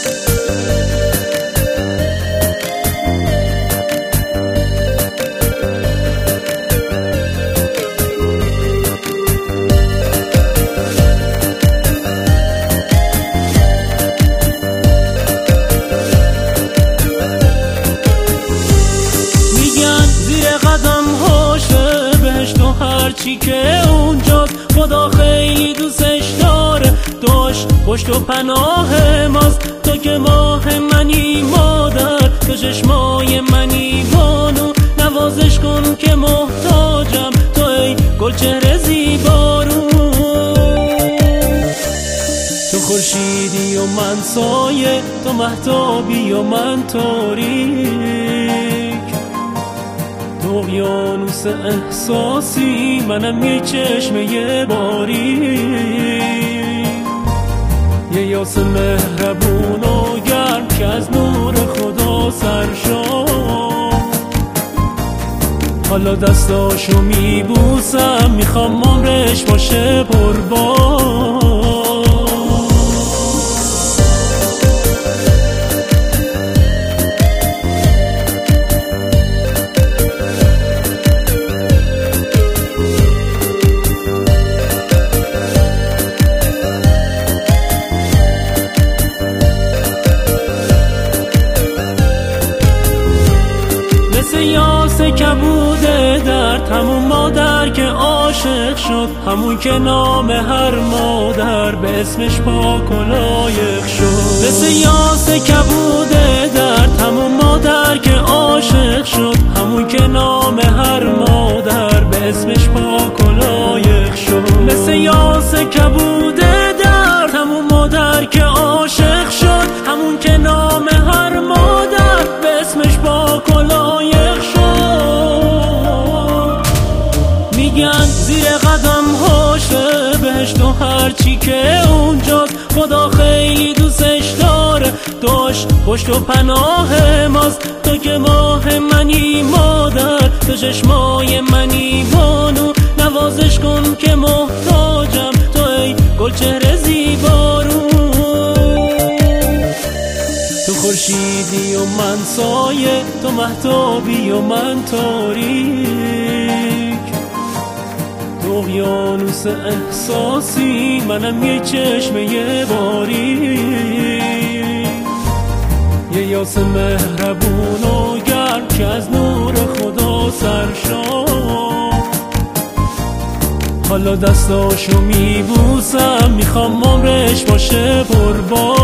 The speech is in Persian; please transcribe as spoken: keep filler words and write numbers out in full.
هرچی که اونجاست خدا خیلی دوستش داره، داشت پشت و پناه ماست. تو که ماه منی مادر، تو چشمای منی بانو، نوازش کن که محتاجم تو ای گل چهره زیبارو. تو خورشیدی و من سایه، تو مهتابی و من تاریک، تو اقیانوس احساسی منم یه چشمه باریک، یه یاس مهربون و گرم که از نور خدا سرشار. حالا دستاشو میبوسم، میخوام عمرش باشه پربار. یاس کبوده درد، همون مادر که عاشق شد، همون که نام هر مادر به اسمش پاک و لایق شد. مثل یاس کبوده درد، همون مادر که عاشق شد، همون که نام هر مادر به اسمش پاک و لایق شد. مثل یاس کبوده درد، همون مادر که عاشق شد، همون که نام هر مادر به اسمش پاک و لایق شد. میگن زیر قدم هاشه بهشت و هرچی که اونجاست خدا خیلی دوستش داره، داشت پشت و پناه ماست. تو که ماه منی مادر، تو چشمای منی بانو، نوازش کن که محتاجم تو ای گل چهره زیبارو. تو خورشیدی و من سایه، تو مهتابی و من تاریک، تو اقیانوس احساسی منم یه چشمه باریک، یه یاس مهربون و گرم که از نور خدا سرشار. حالا دستاشو میبوسم، میخوام عمرش باشه پربار.